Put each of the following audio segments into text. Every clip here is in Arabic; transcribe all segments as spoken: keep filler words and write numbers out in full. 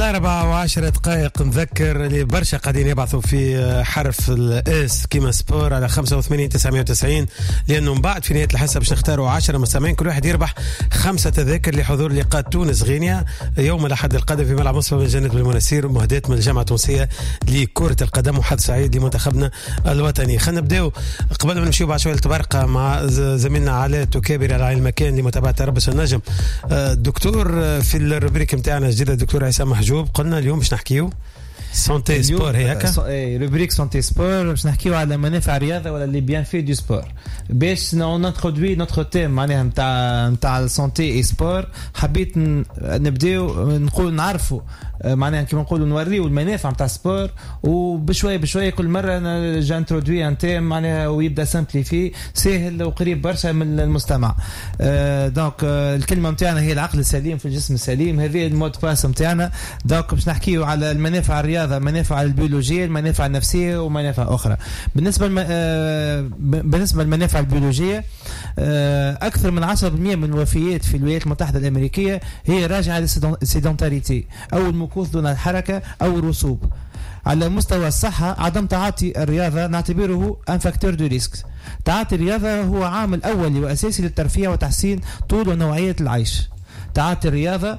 الأربعة وعشرة دقائق. نذكر اللي برشا قاعدين يبعثوا في حرف الإس كيما سبور على خمسة وثمانين تسعمية وتسعين، لأنه من بعد في نهاية الحصة باش نختاروا عشرة مستمعين، كل واحد يربح خمسة تذاكر لحضور لقاء تونس غينيا يوم الأحد القادم في ملعب مصر بالجنة بالمناسير، مهداة من الجامعة التونسية لكرة القدم، وحظ سعيد لمنتخبنا الوطني. خلينا نبداو قبل ما نمشيو بعد شوية التبرقة مع زميلنا علاء توكابري على المكان لمتابعة تربص النجم. الدكتور في الروبريك متاعنا الجديدة الدكتور عصام محجوب، قلنا اليوم باش نحكيو سونتي سبور هيك روبريك سونتي سبور باش نحكيو على منافع الرياضه ولا لي بيان في دو سبور باش نانترودوي نوتر تيم معناها نتاع نتاع السونتي اي سبور. حبيت نبداو نقول نعرفوا معناها كيما نقولوا نوريو المنافع نتاع السبور، وبشويه بشويه كل مره نجي انترودوي ان تيم معناها ويبدا سامبليفي سهل وقريب برشا من المستمع. أه دونك أه الكلمه نتاعنا هي العقل السليم في الجسم السليم، هذه المود باس نتاعنا. دونك باش نحكيو على المنافع الرياضه، منافع البيولوجيه، المنافع النفسيه ومنافع اخرى. بالنسبه الم... أه بالنسبه للمنافع البيولوجيه، أه اكثر من عشرة بالمئة من الوفيات في الولايات المتحده الامريكيه هي راجعه للسيدونتاريتي او المكوث دون الحركه او الرسوب. على مستوى الصحه، عدم تعاطي الرياضه نعتبره ان فاكتور دو ريسك. تعاطي الرياضه هو عامل اولي واساسي للترفيه وتحسين طول ونوعيه العيش. تعاطي الرياضه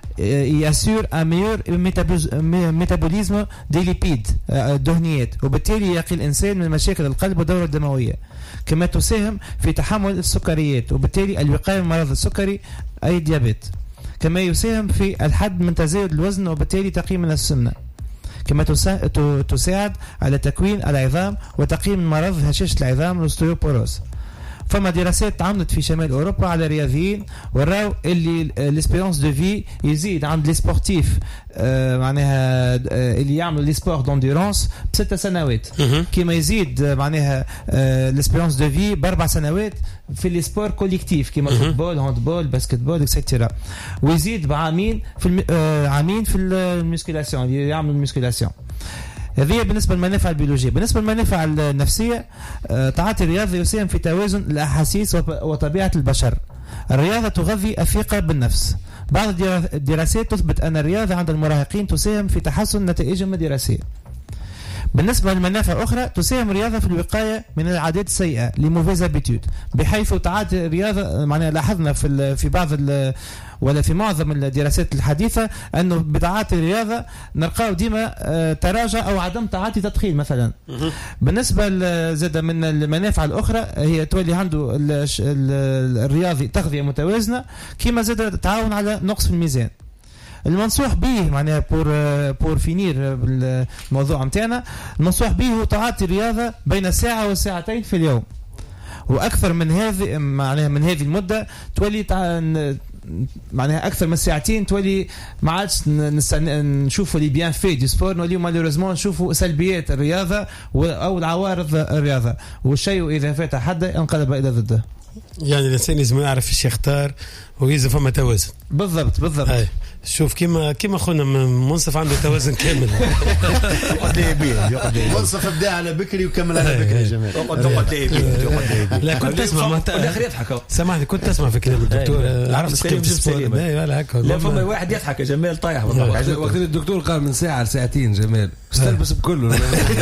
يأسور un meilleur métabolisme des lipides الدهنيات، وبالتالي يقي الإنسان من مشاكل القلب والدورة الدموية. كما تساهم في تحمل السكريات وبالتالي الوقاية من مرض السكري أي ديابيت. كما يساهم في الحد من تزايد الوزن وبالتالي تقي من السمنة. كما تساعد على تكوين العظام وتقي من مرض هشاشة العظام الأوستيوبوروز. فما دراسات عملت في شمال أوروبا على رياضيين وراو اللي الاسبيرونس دو في يزيد عند لي سبورتيف آه معناها آه اللي يعملوا لي سبور دونديرونس بستة سنوات، كما يزيد آه معناها آه الاسبيرونس دو في باربع سنوات في لي سبور كوليكتيف كما فوتبول هاندبول باسكتبول اكسترا، ويزيد بعامين في آه عامين في الميسكيلاسيون اللي يعملوا الميسكيلاسيون. هذه بالنسبة للمنافع البيولوجية. بالنسبة للمنافع النفسية، تعاطي الرياضة يساهم في توازن الأحاسيس وطبيعة البشر. الرياضة تغذي الثقة بالنفس. بعض الدراسات تثبت أن الرياضة عند المراهقين تساهم في تحسن نتائجهم الدراسية. بالنسبة للمنافع أخرى، تساهم الرياضة في الوقاية من العادات السيئة لموفيز ابيتود، بحيث تعاطي الرياضة معناها لاحظنا في في بعض ولا في معظم الدراسات الحديثة أنه بتعاطي الرياضة نلقاو ديما تراجع أو عدم تعاطي تدخين مثلا. بالنسبة زاد من المنافع الأخرى هي تولي عنده الرياضي تغذية متوازنة، كما زاد تعاون على نقص في الميزان. المنصوح به معناها بور بور فينير بالموضوع متاعنا، المنصوح به هو تعاطي الرياضة بين ساعة وساعتين في اليوم، وأكثر من هذه معناها من هذه المدة تولي تع... معناها أكثر من ساعتين تولي ما عادش نشوفوا لي بيان في دي سبور، نولي مالوريزمون نشوفوا سلبيات الرياضة أو العوارض الرياضة، والشيء إذا فات حدا انقلب إلى ضده. يعني الإنسان لازم يعرف ايش يختار ويزف فما توازن. بالضبط بالضبط. هاي. شوف كيما كيما اخونا منصف عنده توازن كامل. يقعد لي بيه منصف ابدا على بكري وكمل على بكري جميل. يقعد لي بيه. لا كنت تسمع ما الاخر يضحك. سامحني كنت تسمع في كلام الدكتور، عرفت كيف تسمع. لا هكا لا فما واحد يضحك يا جمال طايح بالضبط. وقت الدكتور قال من ساعه لساعتين جمال استلبس بكله.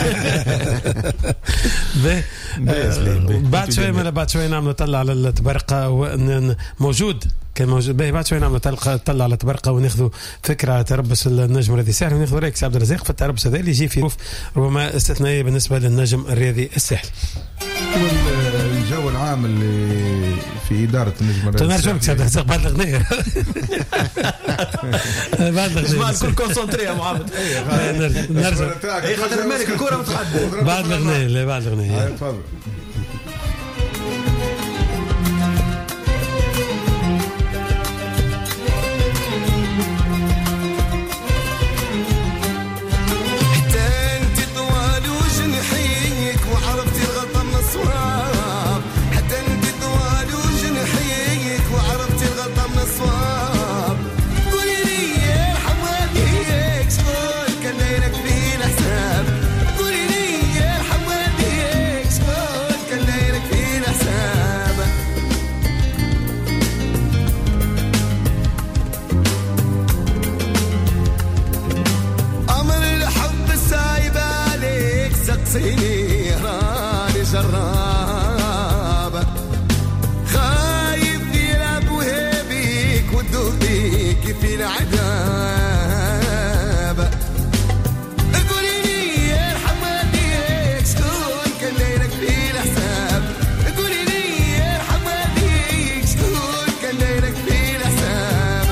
بعد شوي ما بعد شوي نعمل طلع على التبرقه موجود كان موجود باهي. بعد شوي نعمل طلع على التبرقه وناخذوا فكره على تربص النجم الرياضي الساحلي، وناخذوا رايك عبد الرزاق في التربص هذا اللي يجي في ربما استثنائيه بالنسبه للنجم الرياضي الساحلي. الجو العام اللي في اداره النجم الرياضي تنرجمك عبد الرزاق بعد الاغنيه. بعد الاغنيه الكل كونسونتري يا محمد. نرجع اي خاطر مالك الكره متحدث بعد الاغنيه. لا بعد الاغنيه تفضل. كان دايرك في الحساب، قولي لي يا حمادي شكون العذاب قولي لي يرحم والديك شكون كان دايرك في الحساب قولي لي يرحم والديك شكون كان دايرك في الحساب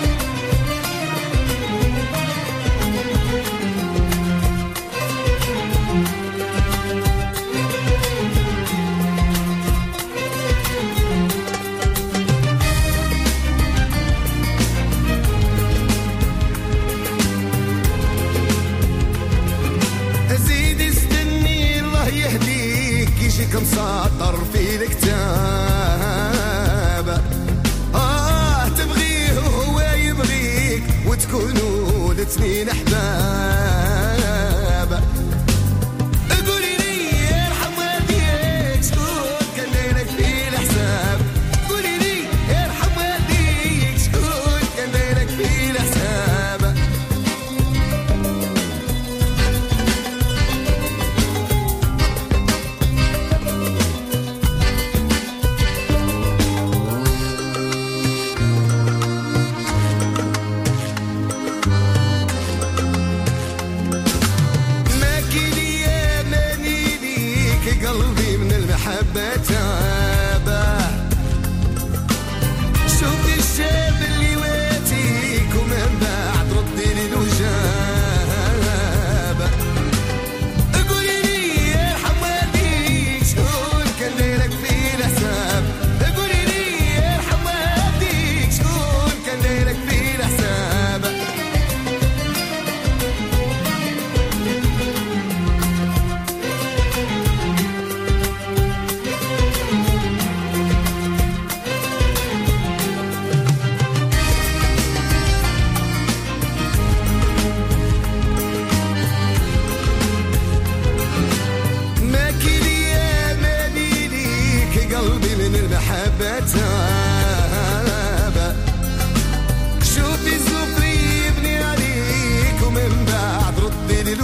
زيد استني الله يهديك يجيك مسطر في الكتاب آه تبغيه وهو يبغيك وتكونوا الاثنين أحباب قولي لي يرحم والديك شكون كان دايرك في الحساب قولي لي يرحم والديك شكون كان دايرك في الحساب ماكيني يا ماني ليك قلبي من المحبة تابه شوفي الشاب اللي واتيك ومن بعد ردي لي الوجاب قولي لي يرحم والديك شكون كان دايرك في الحساب قولي لي يرحم والديك شكون كان دايرك في الحساب ماكيني يا ماني ليك قلبي من المحبة تابه شوفي الزفري يبني عليك ومن بعد ردي لي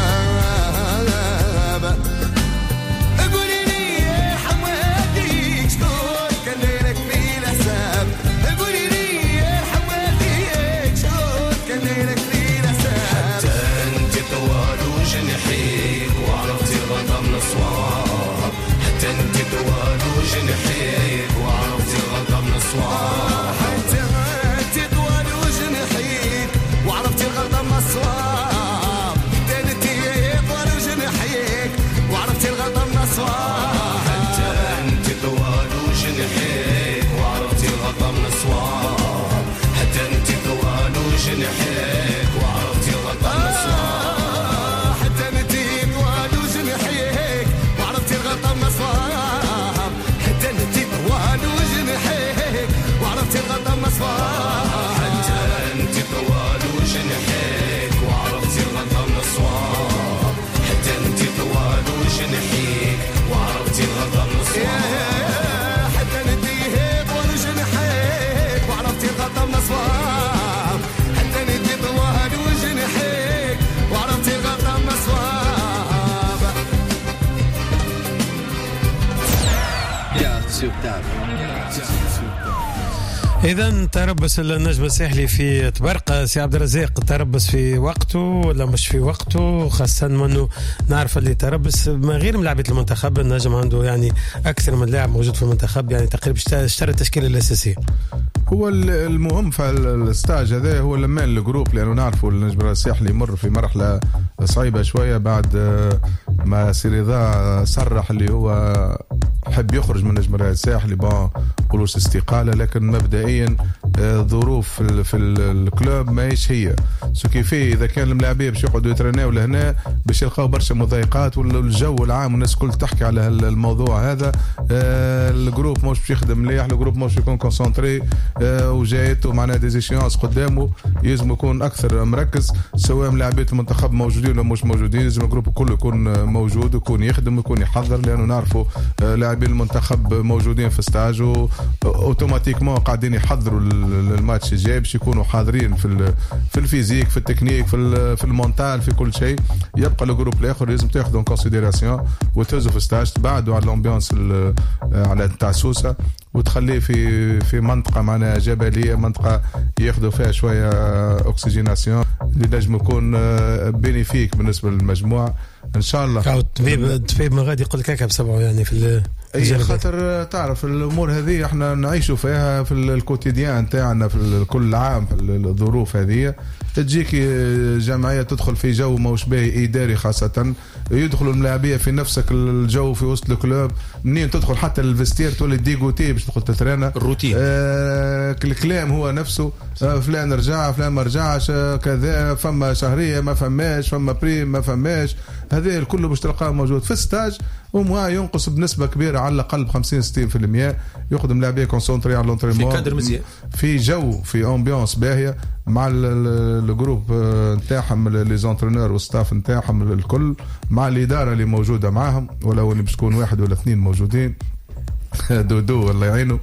الوجاب قولي لي يرحم والديك شكون كان دايرك في الحساب قولي لي يرحم والديك شكون كان دايرك في الحساب انت طوال وجنحيك وعرفتي الغدا من الصواب حتى انت طوال وجنحيك وعرفتي الغدا من الصواب حتى انت طوال وجنحيك وعرفتي الغلطة من الصواب حتى انت طوال وجنحيك وعرفتي الغلطة من الصواب حتى انت طوال وجنحيك وعرفتي الغدا من الصواب حتى انت طوال وجنحيك وعرفتي الغدا من الصواب حتى انت طوال وجنحيك وعرفتي الغلطة من الصواب حتى انت طوال وجنحيك وعرفتي الغلطة من الصواب حتى انت طوال وجنحيك وعرفتي الغدا من الصواب حتى انت طوال وجنحيك وعرفتي الغدا من الصواب حتى انت طوال وجنحيك وعرفتي الغلطة من الصواب حتى انت طوال وجنحيك وعرفتي الغلطة من الصواب إذا تربص النجم الساحلي في تبرقة سي عبد الرزاق تربص في وقته ولا مش في وقته خاصة منه نعرف اللي تربص ما غير من لعبة المنتخب النجم عنده يعني أكثر من لاعب موجود في المنتخب يعني تقريبا اشترى التشكيلة الأساسية. هو المهم في الستاج هذا هو لما الجروب لأنه نعرفوا النجم الساحلي يمر في مرحلة صعيبة شوية بعد ما سيريضا صرح اللي هو حب يخرج من نجم الساحلي با قولوش استقالة لكن مبدئيا ظروف في الكلوب ماهيش هي سو كيفي إذا كان الملاعبية باش يقعدوا يترناو لهنا باش يلقاو برشا مضايقات والجو العام والناس كل تحكي على الموضوع هذا. الجروب مش باش يخدم مليح الجروب مش يكون كونسنتري وجايته معنا ديزيشيونس قدامه يلزم يكون أكثر مركز سواء ملاعبية المنتخب موجودين ولا مش موجودين لازم الجروب كله يكون موجود ويكون يخدم ويكون يحضر لأنه نعرفوا لاعبين المنتخب موجودين في ستاج اوتوماتيكمون قاعدين يحضروا الماتش الجاي باش يكونوا حاضرين في في الفيزيك في التكنيك في في المونتال في كل شيء. يبقى الجروب الاخر لازم تاخذوا ان كونسيديراسيون وتهزوا في ستاج تبعدوا على الامبيونس على تاع سوسه وتخليه في في منطقه معناها جبليه، منطقه ياخذوا فيها شويه اوكسجيناسيون اللي نجم يكون بينيفيك بالنسبه للمجموعه ان شاء الله. الطبيب الطبيب ما غادي يقول لك هكا بسبعه يعني في اي خاطر تعرف الامور هذه احنا نعيشوا فيها في الكوتيديان تاعنا في كل عام في الظروف هذه. تجيك جمعيه تدخل في جو موش باهي اداري، خاصه يدخلوا الملاعبيه في نفسك الجو في وسط الكلوب، منين تدخل حتى الفستير تولي ديغوتي باش تدخل تترينا الروتين. آه الكلام هو نفسه، آه فلان رجع فلان ما رجعش، آه كذا فما شهريه ما فماش، فما بريم ما فماش، هذا الكل باش تلقاه موجود في الستاج. وموا ينقص بنسبه كبيره على الاقل ب خمسين ستين بالمئة يخدم لاعبيه كونسونطري على لونتريمون في كادر مزيان، في جو في امبيونس باهيه مع الجروب نتاعهم لي زونترينور والستاف نتاعهم الكل، مع الاداره اللي موجوده معاهم، ولو اللي باش تكون واحد ولا اثنين موجودين دودو الله يعينه.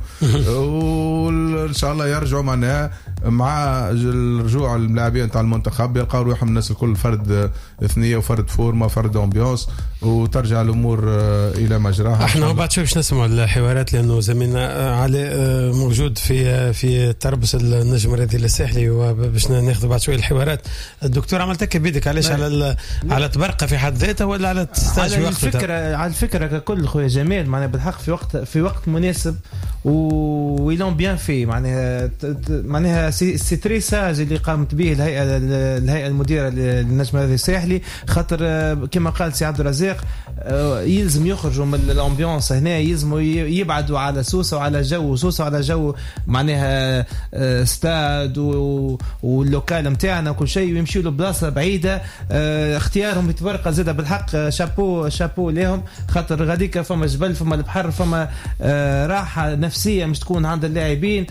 وان شاء الله يرجعوا معناها مع الرجوع الملاعبين نتاع المنتخب يلقاو روحهم الناس الكل فرد ثنيه وفرد فورمه فرد امبيونس، وترجع الامور الى مجراها. احنا بعد شوي باش نسمعوا الحوارات لانه زميلنا علي موجود في في تربص النجم الرياضي الساحلي، وباش ناخذ بعد شوي الحوارات. الدكتور عملتك بيدك علاش على على تبرقه في حد ذاتها ولا على تستاج على الفكره على الفكره ككل خويا جمال معناها بالحق في وقت في وقت مناسب ويلون بيان في معناها معناها سي تري ساج اللي قامت به الهيئه الهيئه المديره للنجم الرياضي الساحلي، خاطر كما قال سي عبد الرزاق يلزم يخرجوا من الامبيونس هنا، يلزموا يبعدوا على سوسه وعلى جو سوسه وعلى جو معناها استاد واللوكال نتاعنا وكل شيء، ويمشيوا لبلاصه بعيده. اختيارهم يتفرق زاده بالحق، شابو شابو لهم، خاطر غاديك فما جبل فما البحر فما راحه نفسيه مش تكون عند اللاعبين.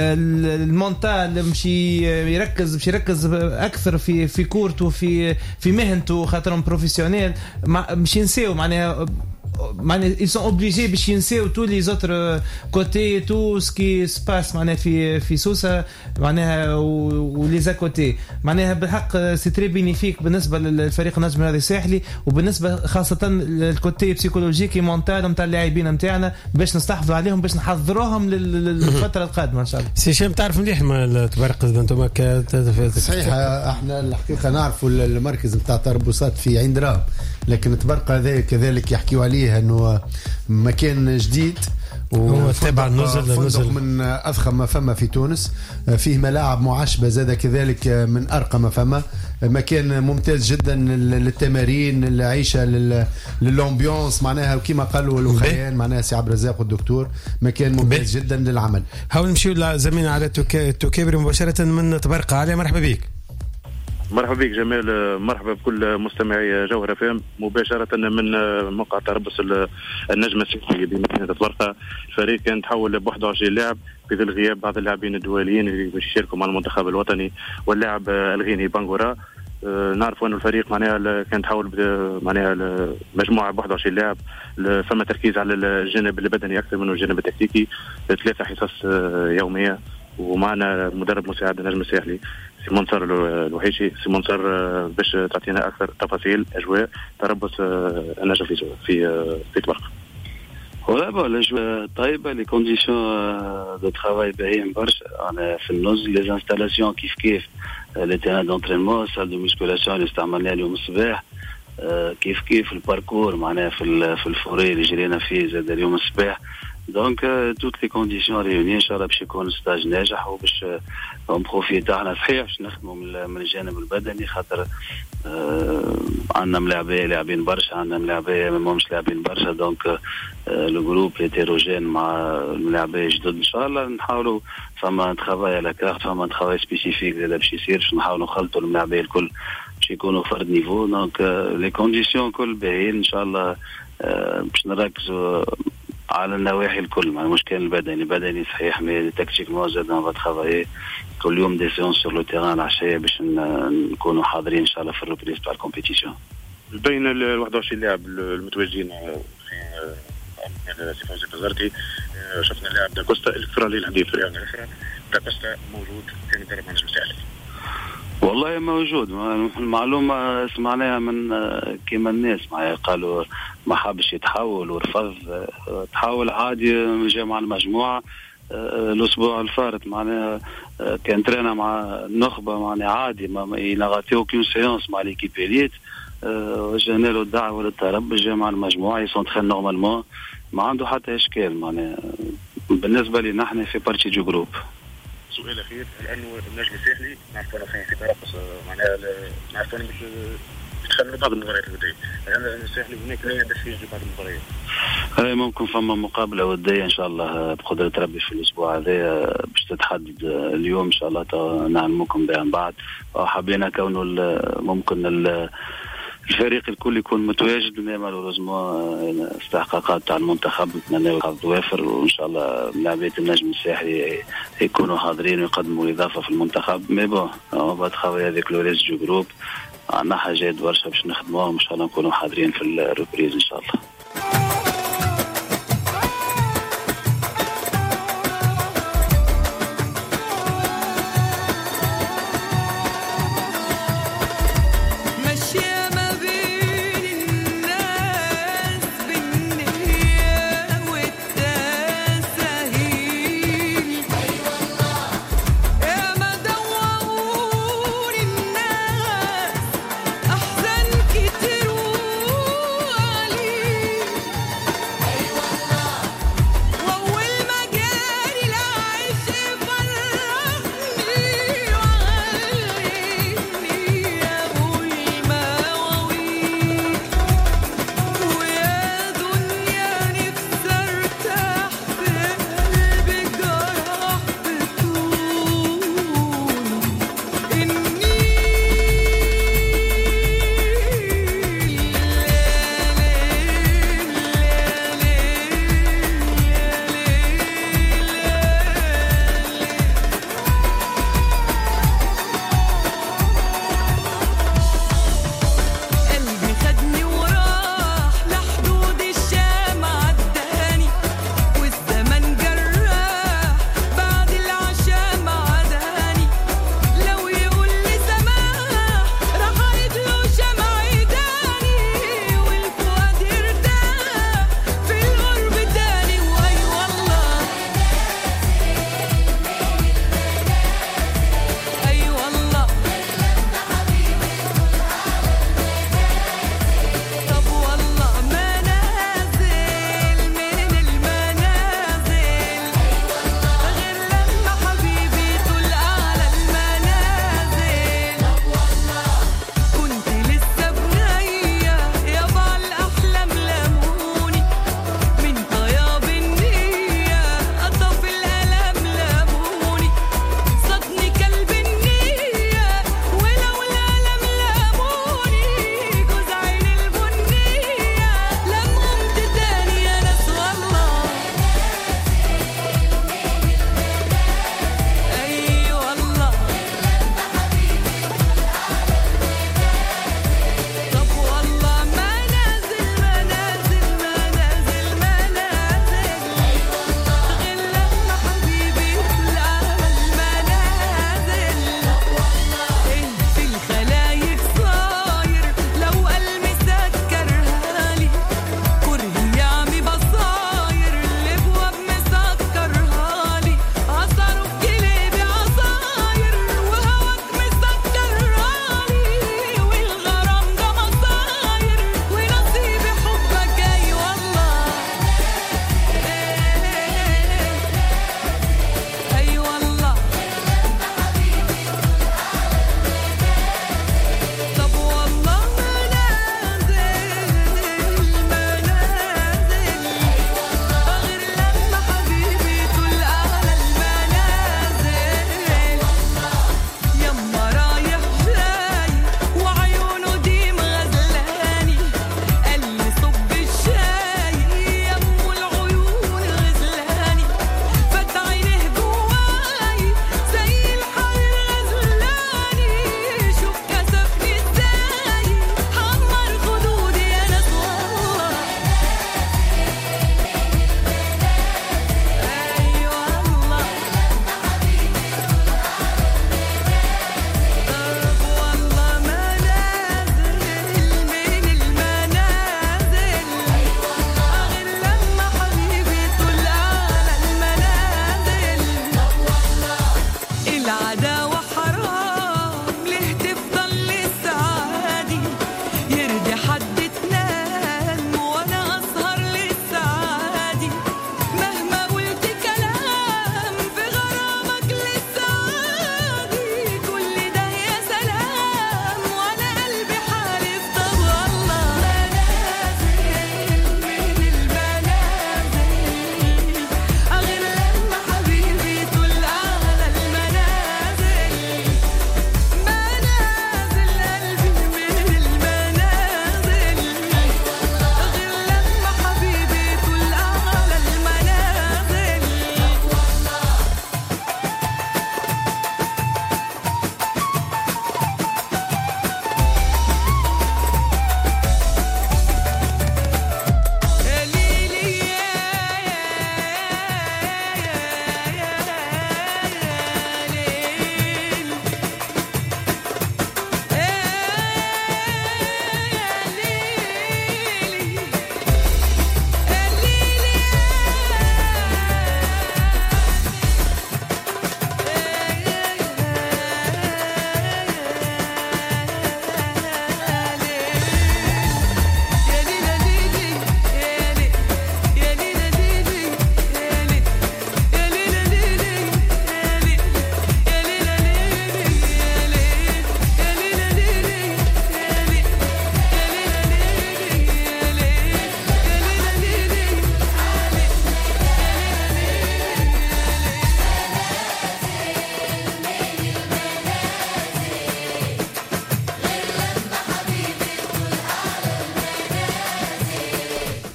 المونتال مش يركز مش يركز اكثر في في كورته في في مهنته، خاطرهم بروفيسيونيل مش ينساو معناها معناها ils sont obligés باش ينساو tous les autres côtés tout ce qui se passe معناها في في سوسة معناها ولي زاكوتي معناها بالحق سي تري بينيفيك بالنسبه للفريق النجم الرياضي الساحلي، وبالنسبه خاصه الكوتي بسيكولوجيكي مونتال نتاع اللاعبين نتاعنا باش نستحفظوا عليهم باش نحضروهم للفتره القادمه ان شاء الله. سي شيم تعرف مليح ما تبرق انتم صحيح. احنا الحقيقه نعرفوا المركز نتاع تربصات في عين دراب، لكن تبرق هذا كذلك يحكيوا عليه انه مكان جديد هو تابع النزل نزل من أضخم ما فما في تونس، فيه ملاعب معشبة زادة كذلك من أرقى ما فما، مكان ممتاز جدا للتمارين للعيشة للأمبيونس معناها، وكما قالوا الأخيان معناها سي عبد الرزاق والدكتور، مكان ممتاز جدا للعمل. هاو نمشيو لزميلنا على توكابري مباشرة من تبرقة. علي مرحبا بك. مرحبا بك جمال، مرحبا بكل مستمعي جوهر فام مباشرة من موقع تربص النجم الساحلي بمدينة تبرقة. الفريق كان تحول ب واحد وعشرين لاعب في ظل غياب بعض اللاعبين الدوليين اللي باش يشاركوا مع المنتخب الوطني واللاعب الغيني بانغورا. أه نعرفوا أن الفريق معناها كان تحول معناها مجموعة ب واحد وعشرين لاعب، فما تركيز على الجانب البدني أكثر من الجانب التكتيكي، ثلاثة حصص يومية، ومعنا مدرب مساعد النجم الساحلي سي منصر الوحيشي. سي منصر باش تعطينا اكثر تفاصيل اجواء تربص النجم في في في تبرقة. ولا بون الاجواء طيبه، لي كونديسيون دو ترافاي باهيين برشا. انا في النص لي انستالاسيون كيف كيف لي تيران دونترينمون سال دو ميسكولاسيون اللي استعملناها اليوم الصباح، كيف كيف الباركور معناها في في الفوري اللي جرينا فيه زاد اليوم الصباح. دونك توت لي كونديسيون ريوني ان شاء الله باش يكون ستاج ناجح، وباش نبروفيتا احنا صحيح باش نخدموا من الجانب البدني، خاطر آه عندنا ملاعبيه لاعبين برشا، عندنا ملاعبيه ماهمش لاعبين برشا. دونك آه لو جروب هيتيروجين مع الملاعبيه جدد ان شاء الله نحاولوا فما ترافاي على كارت، فما ترافاي سبيسيفيك زاد باش يصير، باش نحاولوا نخلطوا الملاعبيه الكل باش يكونوا فرد نيفو. دونك آه لي كونديسيون كل باهيين ان شاء الله. آه باش نركزوا على النواحي الكل، مع المشكل البدني البدني صحيح، مي تكتيك موجود اون فاترافاي كل يوم دي سيونس سور لو تيران العشيه باش نكونوا حاضرين ان شاء الله في الريبريز تاع الكومبيتيسيون. بين ال واحد وعشرين لاعب المتواجدين في سي فوزي بزرتي، شفنا اللاعب داكوستا الكترالي الحديث في الرياضه الاخرى، داكوستا موجود كان يدرب مع النجم الساحلي. والله موجود. المعلومة سمعناها من كيما الناس معايا قالوا ما حابش يتحول ورفض. تحول عادي جاء مع المجموعة الأسبوع الفارط معناها كان ترينا مع النخبة معناها عادي ما ينغطيو كيون سيونس مع ليكيب إليت. وجهنا له الدعوة للتربي جاء مع المجموعة يسونتخن نورمالمون ما عنده حتى إشكال معناها بالنسبة لي نحن في بارتي جو جروب. سؤال اخير لانه النجم الساحلي نعرفوا في في ترقص معناها نعرفوا مش تخلوا بعض المباريات الوديه لان الساحلي هناك لا يدش في بعض المباريات. اي ممكن فما مقابله وديه ان شاء الله بقدره ربي في الاسبوع هذا باش تتحدد اليوم ان شاء الله نعلمكم بها من بعد. وحبينا كونه ممكن الفريق الكل يكون متواجد مالوريزمون استحقاقات تاع المنتخب نتمنى الحظ وافر وان شاء الله لاعبيه النجم الساحلي يكونوا حاضرين ويقدموا اضافه في المنتخب. مي بون بعد خويا هذيك لوريس جو جروب عندنا حاجات برشا باش نخدموهم ان شاء الله نكونوا حاضرين في الريبريز ان شاء الله.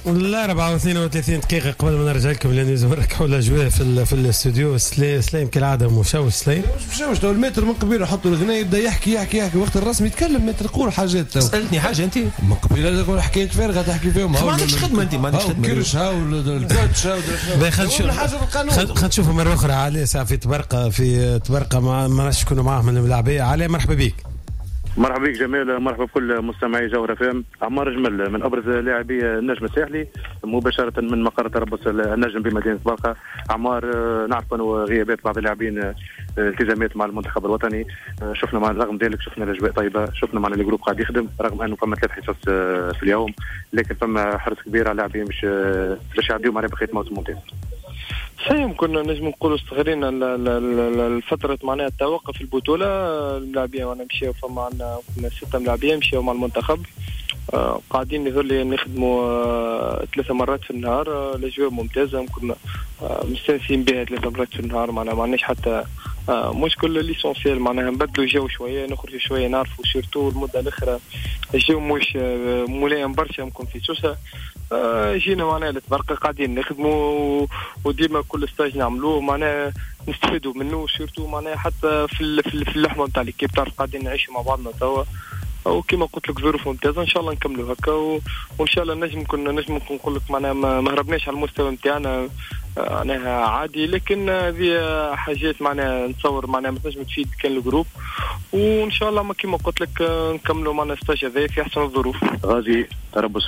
لا أربعة واثنين وثلاثين دقيقة قبل ما نرجع لكم لأن نركحوا الأجواء في ال- في الاستوديو. سليم سليم كالعادة مشوش سليم. مش مش تو المتر من قبيله حطوا الاذنين يبدا يحكي يحكي يحكي وقت الرسم يتكلم متر قول حاجات تو. سالتني حاجه انت من قبيله تقول حكايات فارغه تحكي فيهم. ما عندكش خدمه انت ما عندكش خدمه. كرش هاو الكوتش هاو باهي خلينا نشوف خلينا نشوفوا مرة أخرى علي ساعة في تبرقة في تبرقة ما ما نعرفش شكونوا معاه من الملاعبية. علي مرحبا بك. مرحبا بك جمال، مرحبا بكل مستمعي جوهر فام. عمار جمل من ابرز لاعبي النجم الساحلي مباشره من مقر تربص النجم بمدينه برقه. عمار نعرف انه غيابات بعض اللاعبين التزامات مع المنتخب الوطني. شفنا مع رغم ذلك شفنا الاجواء طيبه، شفنا معنا الجروب قاعد يخدم رغم انه فما ثلاث حصص في اليوم، لكن فما حرص كبير على اللاعبين باش باش يعديوا معنا بخيط موسم ممتاز. صحيح كنا نجم نقولوا استغلينا الفترة معناها التوقف البطولة. اللاعبين وانا مشيو فما عندنا كنا ستة لاعبين مشيو مع المنتخب. آه قاعدين يظهر لي نخدموا آه ثلاثة مرات في النهار. آه الأجواء ممتازة كنا آه مستانسين بها ثلاثة مرات في النهار. معناها ما عندناش حتى آه مشكل ليسونسيال معناها نبدلوا الجو شوية نخرجوا شوية نعرفوا سيرتو المدة الأخرى الجو مش آه ملائم برشا ممكن في سوسة. آه جينا معناها لتبرقة قاعدين نخدموا وديما كل ستاج نعملوه معناها نستفيدوا منه سيرتو معناها حتى في في اللحمة نتاع الكيب تعرف قاعدين نعيشوا مع بعضنا توا. وكما قلت لك ظروف ممتازه ان شاء الله نكملوا هكا و... وان شاء الله نجم كنا نجم نقول لك معناها ما هربناش على المستوى نتاعنا معناها عادي، لكن هذه حاجات معناها نتصور معناها ما تنجم تفيد كان الجروب وان شاء الله ما كما قلت لك نكملوا معنا ستاج هذا في احسن الظروف. غازي تربص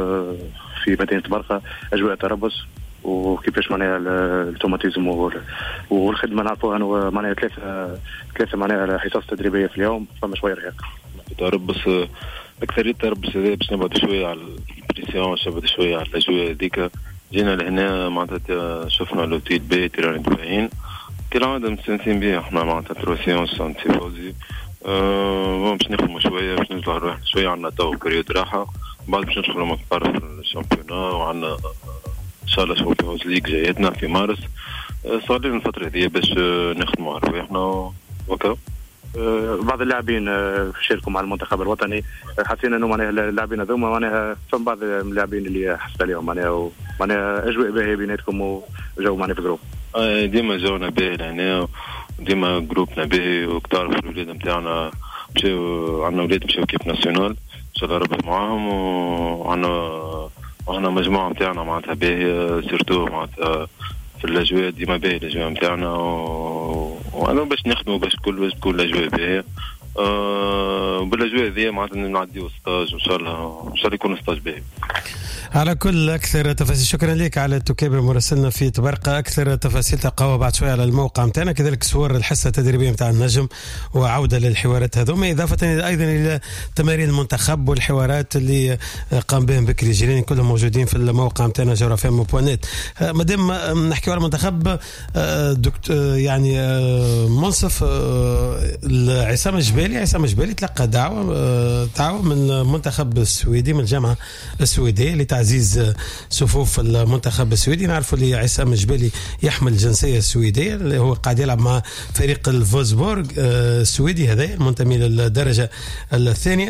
في مدينه برقه، اجواء تربص وكيفاش معناها التوماتيزم والخدمه نعرفوها انه معناها ثلاثه ثلاثه معناها حصص تدريبيه في اليوم فما شويه رهيق. تربص اكثريه تربص هذا باش نبعد شويه على البريسيون نبعد شويه على الاجواء هذيك. جينا لهنا معناتها شفنا لوتيل بي تيران دفاعين كالعاده مستانسين بيه احنا معناتها تروا سيونس انتي فوزي أه باش نخدموا شويه باش نطلعوا روحنا شويه عندنا تو بريود راحه بعد باش ندخلوا مقر في الشامبيونا وعندنا ان شاء الله شامبيونز ليغ جايتنا في مارس. صار لنا الفتره هذه باش نخدموا على رواحنا وكا. بعض اللاعبين شاركوا مع المنتخب الوطني، حسينا انه معناها اللاعبين هذوما معناها فما بعض اللاعبين اللي حسيت عليهم معناها معناها اجواء باهيه بيناتكم وجو معناها في جروب. ديما جونا باهي لهنا وديما جروبنا باهي وكتعرف الولاد نتاعنا مشاو عندنا ولاد مشاو كيب ناسيونال ان شاء الله ربي معاهم وعندنا وعندنا مجموعه نتاعنا معناتها باهيه سيرتو معناتها في الاجواء ديما باهي الاجواء نتاعنا وانا باش نخدموا باش كل باش تكون الاجواء باهيه. أه بالاجواء ذي معناتها نعديو ستاج وان شاء الله ان شاء الله يكون ستاج باهي. على كل أكثر تفاصيل شكرا لك على التكابر مراسلنا في تبرقة. أكثر تفاصيل تلقاوها بعد شوية على الموقع متاعنا، كذلك صور الحصة التدريبية متاع النجم وعودة للحوارات هذوما، إضافة أيضا إلى تمارين المنتخب والحوارات اللي قام بهم بكري جيراني كلهم موجودين في الموقع متاعنا جورافام بوانيت. مادام نحكيو على المنتخب دكتور يعني منصف عصام الجبالي عصام الجبالي تلقى دعوة دعوة من المنتخب السويدي من الجامعة السويدية لتعزيز صفوف المنتخب السويدي. نعرفوا اللي عصام الجبالي يحمل الجنسية السويدية اللي هو قاعد يلعب مع فريق الفولسبورغ السويدي هذا المنتمي للدرجة الثانية،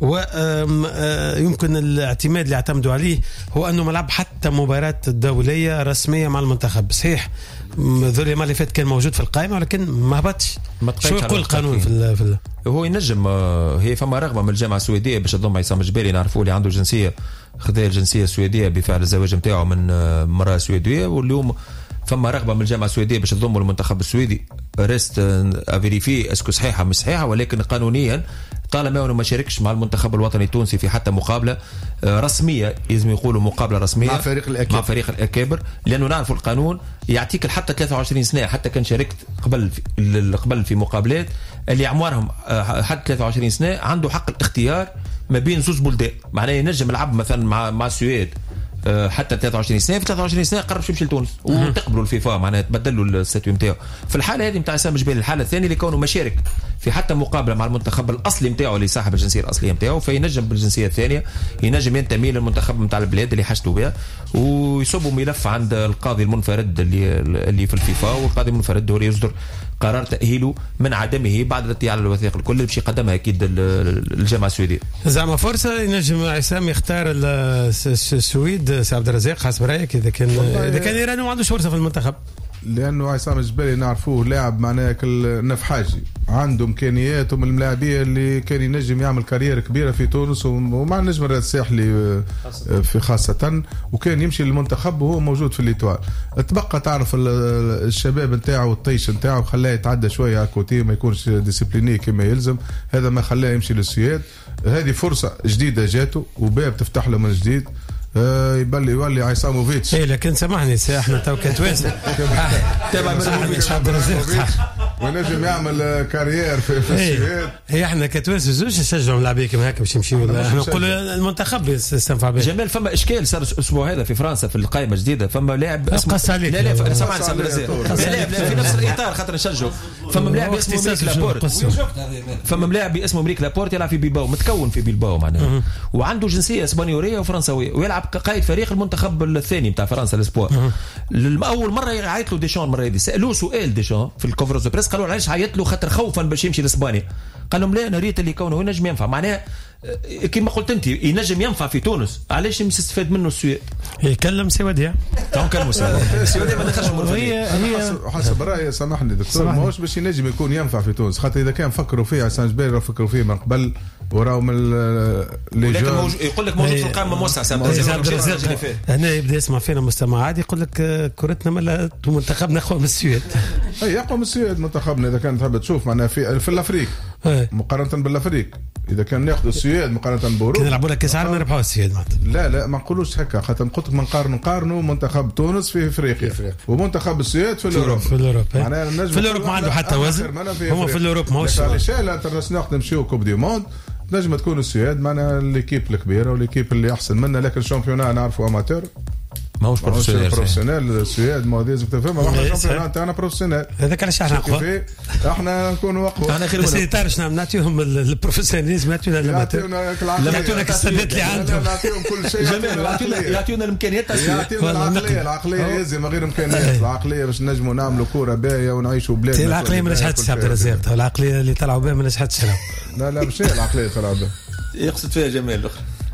ويمكن الاعتماد اللي اعتمدوا عليه هو أنه ملعب حتى مباراة دولية رسمية مع المنتخب. صحيح ذولي ما اللي فات كان موجود في القائمة ولكن ما هبطش. شو يقول القانون في, في هو ينجم هي فما رغبة من الجامعة السويدية باش تضم عصام الجبالي. نعرفوا اللي عنده جنسية خذا الجنسية السويدية بفعل الزواج نتاعه من مرأة سويدية، واليوم فما رغبة من الجامعة السويدية باش تضموا المنتخب السويدي. ريست افيريفي اسكو صحيحة مش صحيحة، ولكن قانونيا طالما انه ما شاركش مع المنتخب الوطني التونسي في حتى مقابله رسميه، لازم يقولوا مقابله رسميه مع فريق الاكابر مع فريق الاكابر، لانه نعرفوا القانون يعطيك حتى ثلاثة وعشرين سنه حتى كان شاركت قبل في قبل في مقابلات اللي اعمارهم حد ثلاثة وعشرين سنه عنده حق الاختيار ما بين زوج بلدان. معناه ينجم يلعب مثلا مع مع السويد حتى ثلاثة وعشرين سنه، في ثلاثة وعشرين سنه قرب يمشي لتونس وتقبلوا الفيفا معناها تبدلوا الستاتيو نتاعو. في الحاله هذه نتاع عصام الجبالي الحاله الثانيه اللي كونه مشارك في حتى مقابله مع المنتخب الاصلي نتاعو اللي صاحب الجنسيه الاصليه نتاعو، فينجم بالجنسيه الثانيه ينجم ينتمي للمنتخب نتاع البلاد اللي حشتوا بها ويصبوا ملف عند القاضي المنفرد اللي اللي في الفيفا، والقاضي المنفرد هو اللي يصدر قرار تاهيله من عدمه بعد الاطلاع على الوثائق الكل اللي باش يقدمها اكيد الجامعه السويديه. زعما فرصه ينجم عصام يختار السويد سي عبد الرزاق حسب رايك اذا كان اذا كان ايران ما عندوش فرصه في المنتخب؟ لانه عصام الجبالي نعرفوه لاعب معناه كل نفحاجي عنده امكانيات ومن الملاعبيه اللي كان ينجم يعمل كارير كبيره في تونس ومع النجم الرياض الساحلي في خاصه وكان يمشي للمنتخب وهو موجود في الإيطوال. تبقى تعرف الشباب نتاعو والطيش نتاعو خلاه يتعدى شويه على كوتي ما يكونش ديسيبليني كما يلزم. هذا ما خلاه يمشي للسويد. هذه فرصه جديده جاته وباب تفتح له من جديد. آه يبلي يولي عصاموفيتش. اي لكن سامحني سي احنا تو كتوانسه تبع ونجم يعمل كارير في, في السويد. هي احنا كتوانسه زوج نشجعوا لاعبين كما هكا باش يمشيو. احنا نقولوا المنتخب يستنفع به. جمال فما اشكال صار الاسبوع هذا في فرنسا في القائمه الجديده. فما لاعب قص عليك. لا لا سامعني سامعني لاعب في نفس الاطار خاطر نشجعه. فما لاعب اسمه ميك لابورت. فما لاعب اسمه ميك لابورت يلعب في بيلباو متكون في بيلباو معناها وعنده جنسيه اسبانيوليه وفرنسويه ويلعب قائد فريق المنتخب الثاني بتاع فرنسا الاسبوع. اول مره يعيط له ديشان المره هذه سالوه سؤال ديشان في الكونفرنس بريس قالوا علاش عيط له خاطر خوفا باش يمشي لاسبانيا. قال لهم لا انا ريت اللي كونه ينجم ينفع معناها كما قلت انت ينجم ينفع في تونس علاش مش يستفاد منه السويد. يكلم سي وديع تو كلموا سي وديع ما دخلش هي هي حسب رايي سامحني دكتور ماهوش باش ينجم يكون ينفع في تونس خاطر اذا كان فكروا فيه عسان جبير فكروا فيه من قبل وراو من لي جون يقول لك موجود في القائمه موسع هنا يبدا يسمع فينا مستمع عادي يقول لك كرتنا ملا منتخبنا اقوى من السويد. اي اقوى من السويد منتخبنا اذا كان تحب تشوف معناها في في الافريق مقارنه بالافريق اذا كان ناخذ السويد مقارنه بوروبا كنا نلعبوا لك كاس العالم نربحوا السويد معناتها. لا لا ما نقولوش هكا خاطر قلت لك ما نقارنوا نقارنوا منتخب تونس في افريقيا ومنتخب السويد في الاوروب في الاوروب معناها في الاوروب ما عنده حتى وزن هو في الاوروب ماهوش عشان انترناسيونال نمشيو كوب دي موند نجم تكون السويد معناها ليكيب الكبيره وليكيب اللي احسن منا لكن الشامبيونات نعرفوا اماتور ماهوش بروفيسيونيل بروفيسيونيل السويد ما لازم تفهم احنا الشامبيونات تاعنا بروفيسيونيل هذاك علاش احنا اقوى احنا نكونوا اقوى احنا خير بس تعرف شنو نعطيهم البروفيسيونيزم يعطيونا يعطيونا السدات اللي عندهم نعطيهم كل شيء يعطيونا يعطيونا الامكانيات يعطيونا العقليه العقليه يلزم غير امكانيات العقليه باش نجموا نعملوا كوره باهيه ونعيشوا بلادنا. العقليه ما نجحتش عبد الرزاق العقليه اللي طلعوا بها ما نجحتش. لا لا مش هي العقليه طلعوا بها يقصد فيها جمال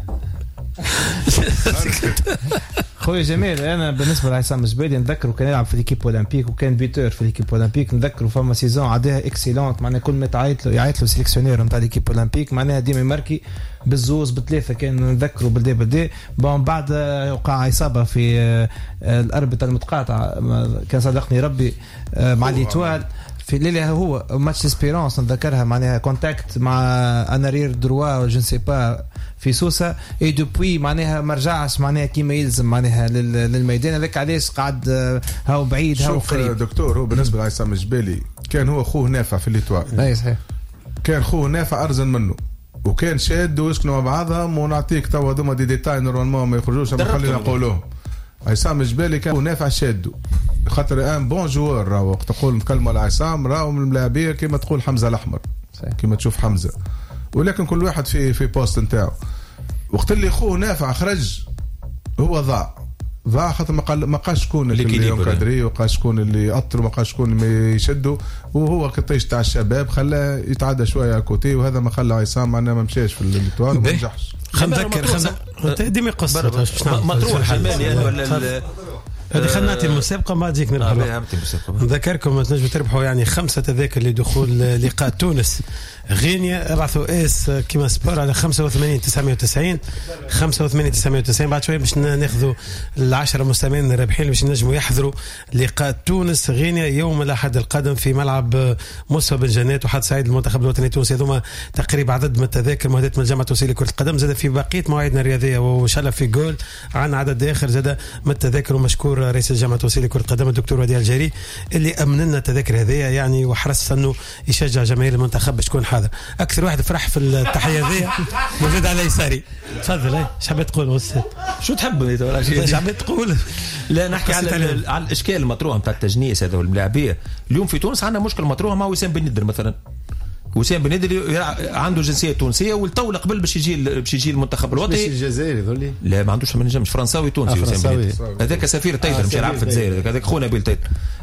خويا جميل. انا بالنسبه لعصام الجبالي نذكره كان يلعب في ليكيب اولمبيك وكان بيتور في ليكيب اولمبيك. نذكره فما سيزون عداها اكسيلونت معناها كل ما تعيط له يعيط له سيليكسيونير نتاع ليكيب اولمبيك معناها ديما يماركي بالزوز بالثلاثه كان نذكره بالدي بالدي. بون بعد وقع اصابه في الاربطه المتقاطعه كان صدقني ربي مع ليتوال في الليله هو ماتش اسبيرونس نذكرها معناها كونتاكت مع انارير دروا ولا جون سي با في سوسه اي دوبوي معناها ما رجعش معناها كيما يلزم معناها للميدان. هذاك علاش قعد هاو بعيد هاو قريب. دكتور هو بالنسبه لعصام الجبالي كان هو خوه نافع في ليتوال. اي صحيح كان خوه نافع ارزن منه وكان شاد ويسكنوا مع بعضهم ونعطيك توا هذوما دي ديتاي نورمالمون ما يخرجوش اما خلينا نقولوهم. عصام الجبالي كان نافع شادو خاطر ان بون جوار راهو وقت تقول نتكلموا على عصام راهو من الملاعبيه كما تقول حمزه الاحمر كما تشوف حمزه ولكن كل واحد في في بوست نتاعو. وقت اللي خوه نافع خرج هو ضاع ضاع خاطر ما قال ما قاش شكون اللي ينقدري وقاش شكون اللي يأطر وما قاش شكون اللي يشدوا وهو كطيش تاع الشباب خلاه يتعدى شويه على كوتي وهذا ما خلى عصام معناه ما مشاش في الاتوار وما نجحش. خلينا نذكر خلينا ديما قصه مطروح المانيا ولا هذه خلنا نعطي المسابقة ما تجيك نربح. نذكركم تنجموا تربحوا يعني خمسة تذاكر لدخول لقاء تونس غينيا. ابعثوا اس كيما سبور على خمسة وثمانين تسعمية وتسعين خمسة وثمانين تسعمية وتسعين. بعد شوية باش ناخذوا العشرة مستمعين الرابحين باش نجموا يحضروا لقاء تونس غينيا يوم الأحد القادم في ملعب مصطفى بن جنات وحد سعيد المنتخب الوطني التونسي. هذوما تقريبا عدد من التذاكر مهدات من الجامعة التونسية لكرة القدم. زاد في بقية مواعيدنا الرياضية وشلف في جول عن عدد آخر زاد من التذاكر. ومشكور رئيس الجامعة التونسية لكرة القدم الدكتور وديع الجاري اللي أمن لنا التذاكر هذه يعني وحرص أنه يشجع جماهير المنتخب باش تكون حاضر. أكثر واحد فرح في التحية هذه موجود على يساري. تفضل اي ايش حبيت تقول وسط شو تحب انت ولا شيء ايش حبيت تقول؟ لا نحكي على على الاشكال المطروحه نتاع التجنيس هذا والملاعبيه. اليوم في تونس عندنا مشكل مطروحه مع وسام بن ندر مثلا. وسام بن ندر عنده جنسيه تونسيه والتو قبل باش يجي باش يجي المنتخب الوطني. مش الجزائري ذولي؟ لا ما عندوش ما نجمش فرنساوي تونسي. آه وسام بن ندر هذاك سفير تايتر مش يلعب في الجزائر هذاك خونا بيل تايتر.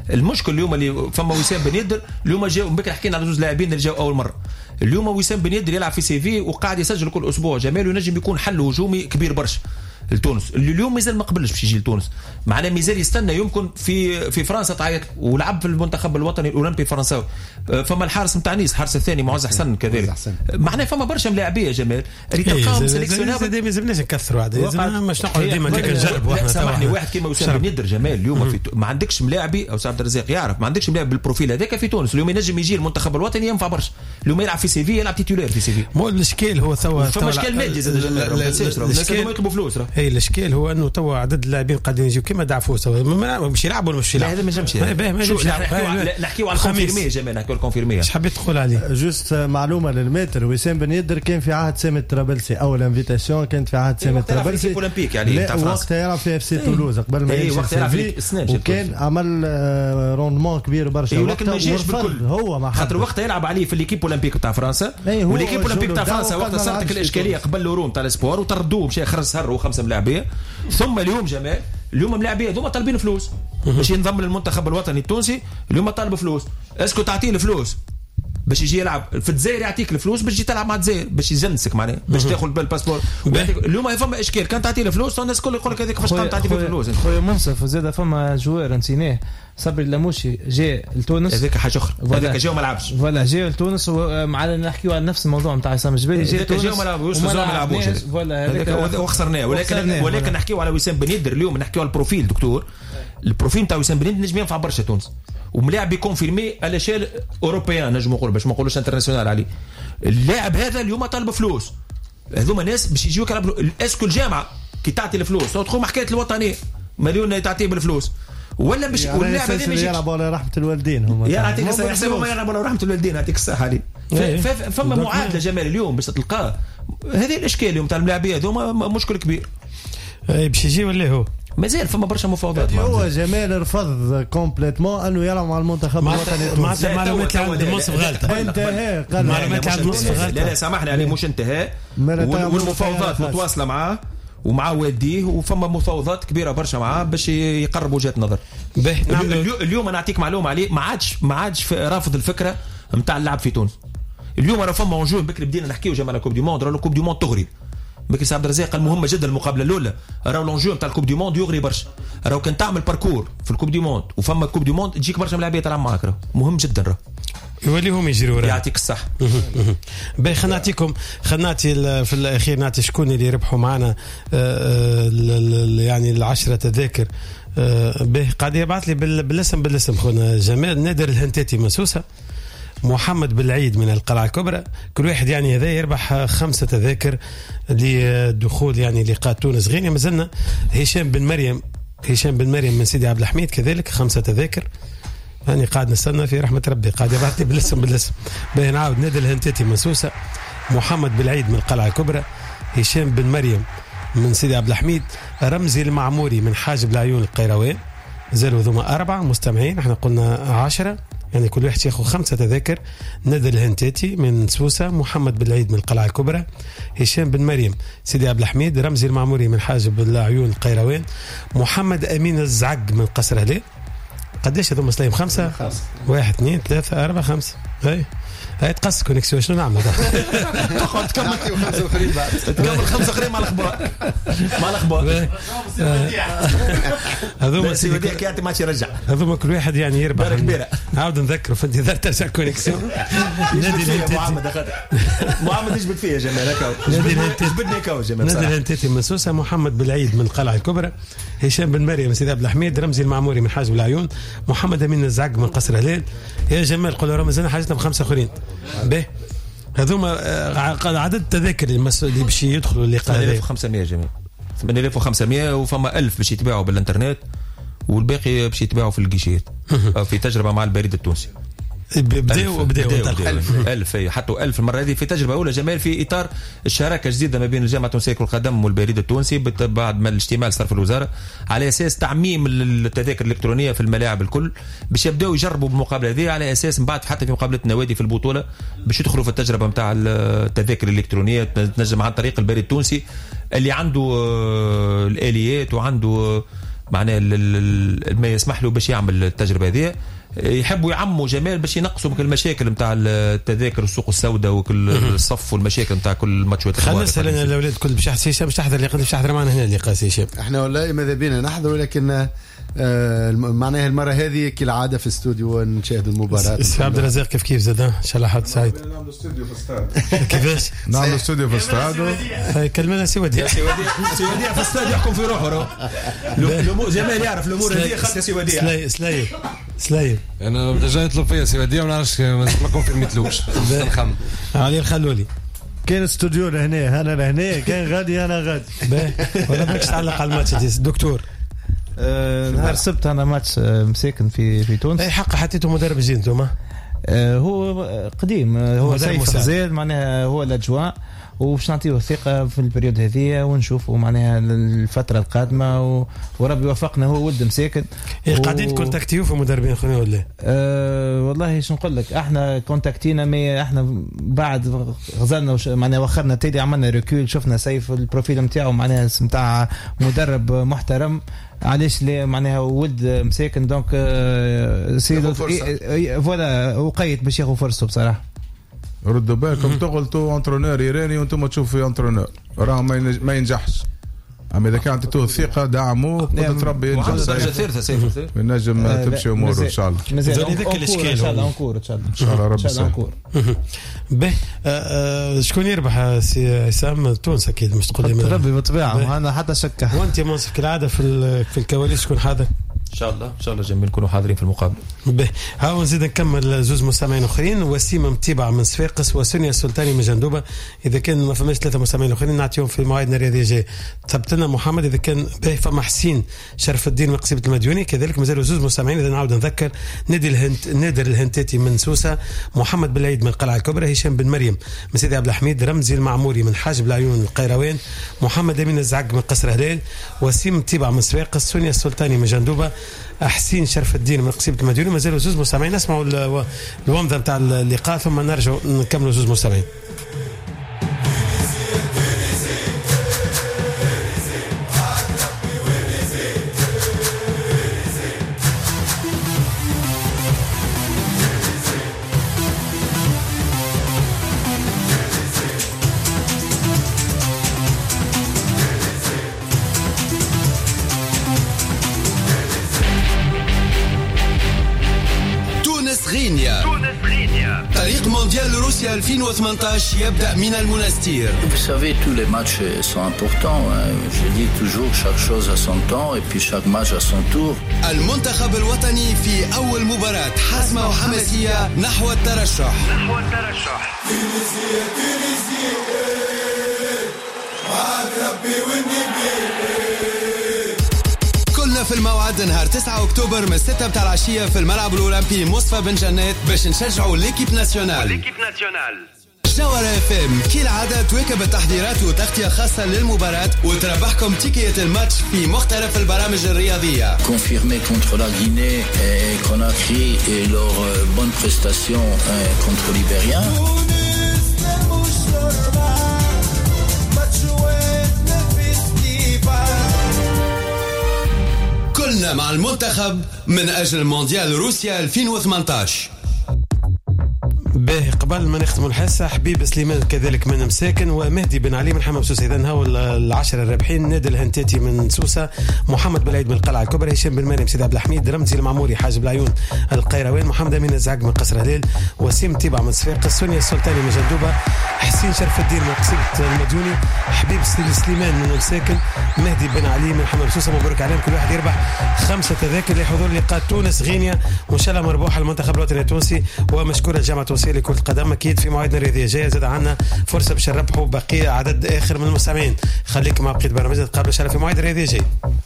المشكل اليوم اللي فما وسام بن يدر اليوم جاو بكره حكينا على زوج لاعبين اللي جاو اول مره. اليوم وسام بن يدر يلعب في سيفي وقاعد يسجل كل اسبوع جمال وينجم يكون حل هجومي كبير برشا لتونس. اللي اليوم مازال ما قبلش باش يجي لتونس معناه مازال يستنى يمكن في في فرنسا تعيط ولعب في المنتخب الوطني الاولمبي الفرنساوي. فما الحارس نتاع نيس الحارس الثاني معز حسن كذلك معناه فما برشا ملاعبيه يا جمال اللي تلقاهم سيليكسيونابل. ديما لازمناش نكثروا عاد مش نقعد ديما كيك نجربوا احنا. سامحني واحد كيما وسام بن يدر جمال اليوم في ما عندكش ملاعبي او سعد الرزاق يعرف ما عندكش ملاعب بالبروفيل هذاك في تونس. اليوم ينجم يجي المنتخب الوطني ينفع برشا. اليوم يلعب في سيفي يلعب تيتولير في سيفي. مو الاشكال هو توا فما اشكال مادي زاد جمال الناس ما يطلبوا فلوس. اي الاشكال هو انه توا عدد اللاعبين قاعدين يجيو كيما دعفوس مش يلعبوا ولا مش يلعبوا. لا هذا ما نجمش نحكيو على الكونفيرمي يا جماعه نحكيو الكونفيرمي. ايش حبيت تقول عليه؟ جوست معلومه للمتر وسام بن يدر كان في عهد سامي الطرابلسي اول انفيتاسيون كانت في عهد سامي الطرابلسي اولمبيك يعني تاع فرنسا وقتها يلعب في اف سي تولوز قبل ما يجي وكان عمل روندمون كبير برشا ولكن ما جاش بالكل هو ما خاطر وقتها يلعب عليه في ليكيب اولمبيك تاع فرنسا وليكيب اولمبيك تاع فرنسا وقتها صارت الاشكاليه قبل لوروم تاع الاسبور وطردوه مشى خرج سهر وخمسه ملاعبيه. ثم اليوم جمال اليوم ملاعبيه هذوما طالبين فلوس باش ينضم للمنتخب الوطني التونسي. اليوم طالب فلوس اسكو تعطيه الفلوس باش يجي يلعب في الجزائر يعطيك الفلوس باش تجي تلعب مع الجزائر باش يجنسك معناه باش تاخذ بالباسبور. اليوم فما اشكال كان تعطيه الفلوس الناس الكل يقول لك هذيك فاش كان تعطيه الفلوس. خويا منصف زاد فما جوار نسيناه صبري اللاموشي جاء لتونس هذيك حاجه اخرى هذيك جاء وما لعبش فوالا جاء لتونس ومعنا نحكيو على نفس الموضوع نتاع عصام الجبالي جاء لتونس جاء وما لعبوش فوالا هذاك وخسرناه. ولكن ولكن نحكيو على وسام بن يدر اليوم نحكيو على البروفيل دكتور. البروفيل نتاع وسام بن يدر نجم ينفع برشا تونس وملاعب بيكونفيرمي على شال اوروبيان نجم نقول باش ما نقولوش انترناسيونال عليه. اللاعب هذا اليوم طالب فلوس هذوما ناس باش يجيوك يلعبوا. اسكو الجامعه كي تعطي الفلوس تدخل حكايه الوطنيه مليون تعطيه بالفلوس ولا باش واللاعب هذا مش يلعبوا على رحمه الوالدين هم يعطيك الصحه يحسبوا ما يلعبوا على رحمه الوالدين يعطيك الصحه عليه. فما معادله جمال اليوم باش تلقاه هذه الاشكال اليوم تاع الملاعبيه هذوما مشكل كبير باش يجي ولا هو مازال فما برشا مفاوضات. هو جمال رفض كومبليتمون انه يلعب مع المنتخب الوطني. معناتها معلومات عند المنصف غلطه. انتهى معلومات عند المنصف غلطه. لا لا سامحني عليه مش انتهى والمفاوضات متواصله معاه ومع والديه وفما مفاوضات كبيره برشا معاه باش يقرب وجهه نظر. اليوم انا نعطيك معلومه عليه ما عادش ما عادش رافض الفكره نتاع اللعب في تونس. اليوم راه فما وجوه بكري بدينا نحكيو جمال الكوب دي موند. راه الكوب دي موند تغري بكري سعد الرزاق قال مهمه جدا المقابله الاولى. راهو لونجو نتاع الكوب دي موند يغري برشا. راهو كان تعمل باركور في الكوب دي موند وفما الكوب دي موند تجيك برشا ملاعبيه تلعب معاك راه مهم جدا راه يوليهم يجروا يعطيك الصح. باهي خلينا نعطيكم خلينا نعطي في الاخير نعطي شكون اللي ربحوا معنا يعني العشرة تذاكر. باهي قاعد يبعث لي بالاسم بالاسم خونا جمال نادر الهنتاتي مسوسه محمد بالعيد من القلعة الكبرى. كل واحد يعني هذا يربح خمسة تذاكر لدخول يعني لقاء تونس غينيا. مازلنا هشام بن مريم هشام بن مريم من سيدي عبد الحميد كذلك خمسة تذاكر يعني قاعد نستنى في رحمة ربي قاعد يبعث لي بالاسم بالاسم. باهي نعاود نادر الهنتاتي مسوسة محمد بالعيد من القلعة الكبرى هشام بن مريم من سيدي عبد الحميد رمزي المعموري من حاجب العيون القيروان. زالوا ذوما أربعة مستمعين احنا قلنا عشرة يعني كل واحد ياخذ خمسة تذاكر. نادر الهنتاتي من سوسة محمد بالعيد من القلعة الكبرى هشام بن مريم سيدي عبد الحميد رمزي المعموري من حاجب العيون القيروان محمد أمين الزعق من قصر هلال. قديش هذوما سلايم خمسة واحد اثنين ثلاثة أربعة خمسة. هاي هاي تقص كونيكسيون شنو نعمل تقعد تكمل خمسة اخرين بعد تكمل خمسة اخرين مع الاخبار مع الاخبار هذوما سيدي كيعطي ماتش يرجع هذوما كل واحد يعني يربح بارك كبيره. عاود نذكر في انتظار ترجع كونيكسيون. نادي الهنتاتي محمد اخذ محمد يجبد فيه يا جمال هكا نادي الهنتاتي جبدني كاو جمال نادي الهنتاتي من سوسه محمد بالعيد من القلعه الكبرى هشام بن مريم من سيدي عبد الحميد رمزي المعموري من حاجب العيون محمد امين الزعق من قصر هلال. يا جمال قولوا رمزنا حاجتنا بخمسه اخرين. به هذوما عدد التذاكر اللي باش يدخلوا اللقاء ثمانية آلاف وخمسمائة جميل ثمانية آلاف وخمسمائة وفما ألف باش يتباعوا بالانترنت والباقي باش يتباعوا في الجيشيات في تجربه مع البريد التونسي. بداو بداو ألف حتى ألف المرة هذه في تجربة أولى جمال في إطار الشراكة الجديدة ما بين الجامعة التونسية لكرة القدم والبريد التونسي بعد ما الاجتماع صار في الوزارة على أساس تعميم التذاكر الإلكترونية في الملاعب الكل باش يبداو يجربوا بالمقابلة هذه على أساس من بعد حتى في مقابلة النوادي في البطولة باش يدخلوا في التجربة نتاع التذاكر الإلكترونية تنجم عن طريق البريد التونسي اللي عنده الآليات وعنده معناه ما يسمح له باش يعمل التجربه هذه. يحبوا يعموا جمال باش ينقصوا كل المشاكل نتاع التذاكر والسوق السوداء وكل الصف والمشاكل نتاع كل ماتشات. خلينا نسال انا الاولاد كل باش يحضر هشام باش تحضر اللي باش تحضر معنا هنا اللي قاسي هشام. احنا والله ماذا بينا نحضر ولكن آه معناها المره هذه كالعاده في الاستوديو نشاهد المباراه. سي عبد الرزاق كيف كيف زاد ان شاء الله حد سعيد. نعملوا استوديو في الاستاد. كيفاش؟ نعملوا استوديو في الاستاد. كلمنا سي وديع. سي وديع سي وديع في الاستاد يحكم في روحه. الامور جمال يعرف الامور هذه خاطر سي وديع. سلاي سلاي سلاي انا جاي يطلب فيا سي وديع ما نعرفش نطلقكم في المثلوش. نخمم علي الخلولي. كان استوديو لهنا انا لهنا كان غادي انا غادي. ولا بدك تعلق على الماتش دكتور؟ أه نهار السبت انا ماتش مساكن في في تونس. اي حق حطيته مدرب جديد انتم؟ أه هو قديم هو سيف غزال معناها هو الاجواء وباش نعطيه الثقه في البريود هذه ونشوفوا معناها الفتره القادمه و... وربي وفقنا هو ولد مساكن. إيه و... قاعدين تكونتاكتيو في مدربين اخرين ولا؟ أه والله شو نقول لك احنا كونتاكتينا مي احنا بعد غزلنا وش... معناها وخرنا تالي عملنا ريكول شفنا سيف البروفيل نتاعو معناها نتاع مدرب محترم علاش لي معناها ولد مساكن دونك أه سيدو فوالا وقيت باش ياخذ فرصته بصراحه. ردوا بالكم تغلطوا انترونور ايراني وانتم تشوفوا في انترونور راه ما ينجحش. اما اذا كانت تو الثقه دعموه كنت تربي ينجح. درجه ثالثه سيف ينجم تمشي اموره ان شاء الله. مازال هذاك الاشكال ان شاء الله انكور ان شاء الله ان شاء الله ربي يسهل. به شكون يربح سي عصام؟ تونس اكيد مش تقول لي ربي بالطبيعه انا حتى شك. وانت منصف كالعاده في في الكواليس شكون حاضر؟ ان شاء الله ان شاء الله جميل نكونوا حاضرين في المقابله. به ها نزيد نكمل زوز مستمعين اخرين. وسيم متيبع من صفاقس وسونيا السلطاني من جندوبه. اذا كان ما فماش ثلاثه مستمعين اخرين نعطيهم في مواعيدنا الرياضيه جاي. ثبت لنا محمد اذا كان به فما حسين شرف الدين من قصيبه المديوني كذلك مازالوا زوز مستمعين. اذا نعاود نذكر نادي الهنت نادر الهنتاتي من سوسه محمد بالعيد من القلعه الكبرى هشام بن مريم من سيدي عبد الحميد رمزي المعموري من حاجب العيون القيروان محمد امين الزعق من قصر هلال وسيم متيبع من صفاقس سونيا السلطاني من جندوبه حسين شرف الدين من قصيبة المديوني. مازالوا زوز مستمعين نسمعوا الومضة نتاع اللقاء ثم نرجع نكملوا زوز مستمعين. غينيا. طريق مونديال روسيا ألفين وثمانية عشر يبدأ من المنستير. Vous savez, tous les matchs sont importants. Je dis toujours chaque chose à son temps et puis chaque match à son tour. المنتخب الوطني في أول مباراة حاسمة وحماسية نحو الترشح. نحو الترشح. تونسية تونسية وعد ربي والنبي. في الموعد نهار تسعة أكتوبر من ستة بتاع العشية في الملعب الأولمبي مصطفى بن جنات باش نشجعوا ليكيب ناسيونال. ليكيب ناسيونال. جوهرة اف ام كالعادة تواكب التحضيرات وتغطية خاصة للمباراة وتربحكم تيكية الماتش في مختلف البرامج الرياضية. Confirmé contre la Guinée et Conakry et leur bonne prestation contre Libérien. كلنا مع المنتخب من أجل مونديال روسيا ألفين وثمانية عشر. به قبل ما نختم الحصة حبيب سليمان كذلك من مساكن ومهدي بن علي من حمام سوسة. إذن هو العشرة الرابحين نادي الهنتاتي من سوسة محمد بالعيد من القلعة الكبرى هشام بن مريم سيدي عبد الحميد رمزي المعموري حاجب العيون القيروان محمد أمين الزعق من قصر هلال وسيم تيبع من صفاقس سونيا السلطاني من جندوبة حسين شرف الدين من قصيبة المديوني حبيب سليمان من مساكن مهدي بن علي من حمام سوسة. مبروك عليهم كل واحد يربح خمسة تذاكر لحضور لقاء تونس غينيا وإن شاء الله مربوحة المنتخب الوطني التونسي ومشكورة الجامعة التونسية لكرة القدم. أكيد في موعدنا الرياضية جاية زاد عنا فرصة باش نربحوا بقية عدد آخر من المستمعين. خليكم مع بقية برنامج تقابلوا إن شاء الله في موعد الرياضية جاي.